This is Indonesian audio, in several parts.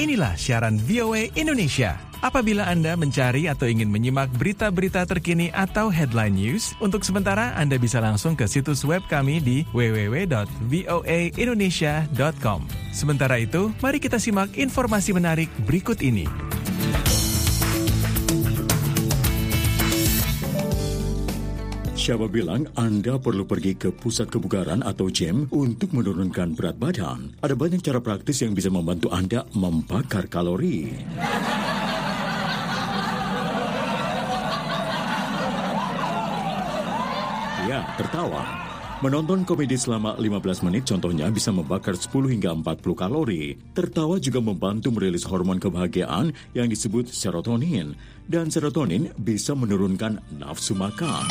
Inilah siaran VOA Indonesia. Apabila Anda mencari atau ingin menyimak berita-berita terkini atau headline news, untuk sementara Anda bisa langsung ke situs web kami di www.voaindonesia.com. Sementara itu, mari kita simak informasi menarik berikut ini. Siapa bilang Anda perlu pergi ke pusat kebugaran atau gym untuk menurunkan berat badan? Ada banyak cara praktis yang bisa membantu Anda membakar kalori. Ya, tertawa. Menonton komedi selama 15 menit contohnya bisa membakar 10 hingga 40 kalori. Tertawa juga membantu merilis hormon kebahagiaan yang disebut serotonin. Dan serotonin bisa menurunkan nafsu makan.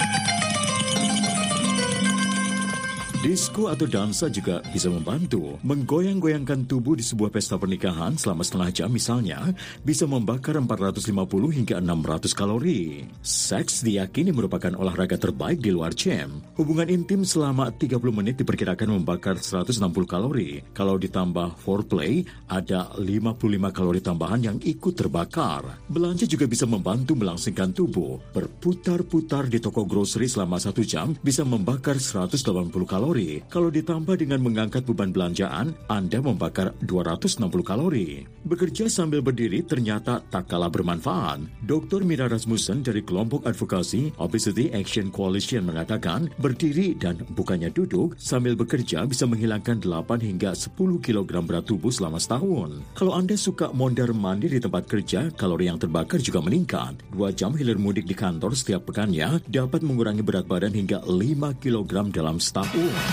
Disko atau dansa juga bisa membantu. Menggoyang-goyangkan tubuh di sebuah pesta pernikahan selama setengah jam misalnya bisa membakar 450 hingga 600 kalori. Seks diyakini merupakan olahraga terbaik di luar gym. Hubungan intim selama 30 menit diperkirakan membakar 160 kalori. Kalau ditambah foreplay, ada 55 kalori tambahan yang ikut terbakar. Belanja juga bisa membantu melangsingkan tubuh. Berputar-putar di toko grocery selama 1 jam bisa membakar 180 kalori. Kalau ditambah dengan mengangkat beban belanjaan, Anda membakar 260 kalori. Bekerja sambil berdiri ternyata tak kalah bermanfaat. Dr. Mira Rasmussen dari kelompok advokasi Obesity Action Coalition mengatakan, berdiri dan bukannya duduk sambil bekerja bisa menghilangkan 8 hingga 10 kg berat tubuh selama setahun. Kalau Anda suka mondar-mandir di tempat kerja, kalori yang terbakar juga meningkat. 2 jam hilir mudik di kantor setiap pekannya dapat mengurangi berat badan hingga 5 kg dalam setahun.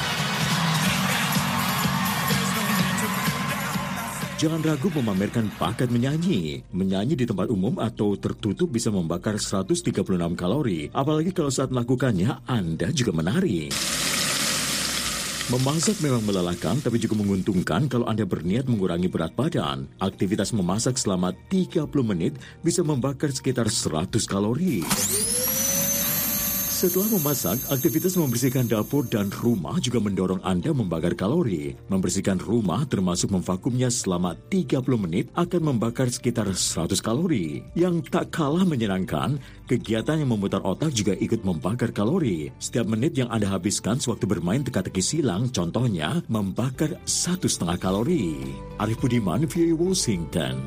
Jangan ragu memamerkan bakat menyanyi. Menyanyi di tempat umum atau tertutup bisa membakar 136 kalori. Apalagi kalau saat melakukannya, Anda juga menari. Memasak memang melelahkan, tapi juga menguntungkan kalau Anda berniat mengurangi berat badan. Aktivitas memasak selama 30 menit bisa membakar sekitar 100 kalori. Setelah memasak, aktivitas membersihkan dapur dan rumah juga mendorong Anda membakar kalori. Membersihkan rumah termasuk memvakumnya selama 30 menit akan membakar sekitar 100 kalori. Yang tak kalah menyenangkan, kegiatan yang memutar otak juga ikut membakar kalori. Setiap menit yang Anda habiskan sewaktu bermain teka-teki silang, contohnya, membakar 1,5 kalori. Arif Budiman, VOA Washington.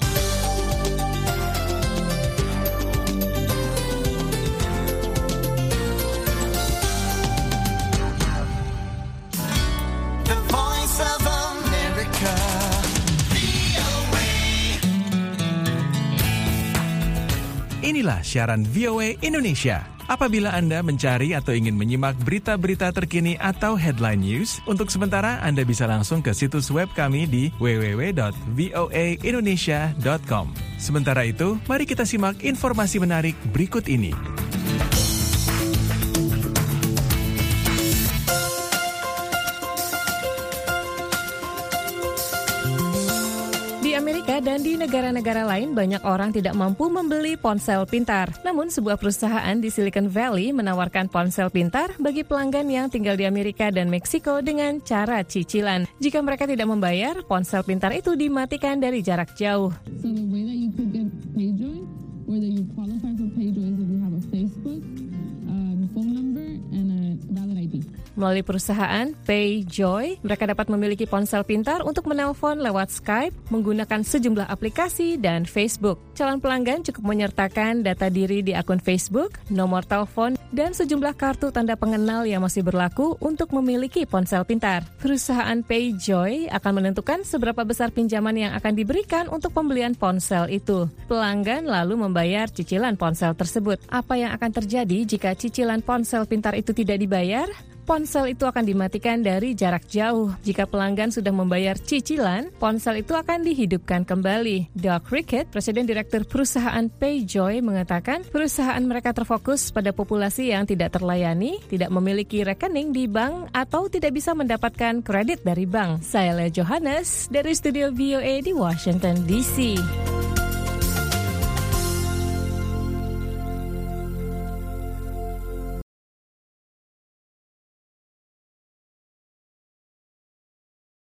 Inilah siaran VOA Indonesia. Apabila Anda mencari atau ingin menyimak berita-berita terkini atau headline news, untuk sementara Anda bisa langsung ke situs web kami di www.voaindonesia.com. Sementara itu, mari kita simak informasi menarik berikut ini. Di Amerika dan di negara-negara lain, banyak orang tidak mampu membeli ponsel pintar. Namun, sebuah perusahaan di Silicon Valley menawarkan ponsel pintar bagi pelanggan yang tinggal di Amerika dan Meksiko dengan cara cicilan. Jika mereka tidak membayar, ponsel pintar itu dimatikan dari jarak jauh. So the way that you could get PayJoy, whether you qualify for PayJoy is if you have a Facebook, phone number, and a valid ID. Melalui perusahaan PayJoy, mereka dapat memiliki ponsel pintar untuk menelpon lewat Skype, menggunakan sejumlah aplikasi, dan Facebook. Calon pelanggan cukup menyertakan data diri di akun Facebook, nomor telepon, dan sejumlah kartu tanda pengenal yang masih berlaku untuk memiliki ponsel pintar. Perusahaan PayJoy akan menentukan seberapa besar pinjaman yang akan diberikan untuk pembelian ponsel itu. Pelanggan lalu membayar cicilan ponsel tersebut. Apa yang akan terjadi jika cicilan ponsel pintar itu tidak dibayar? Ponsel itu akan dimatikan dari jarak jauh. Jika pelanggan sudah membayar cicilan, ponsel itu akan dihidupkan kembali. Doug Rickett, Presiden Direktur Perusahaan PayJoy, mengatakan perusahaan mereka terfokus pada populasi yang tidak terlayani, tidak memiliki rekening di bank, atau tidak bisa mendapatkan kredit dari bank. Saya Lea Johannes dari studio VOA di Washington, D.C.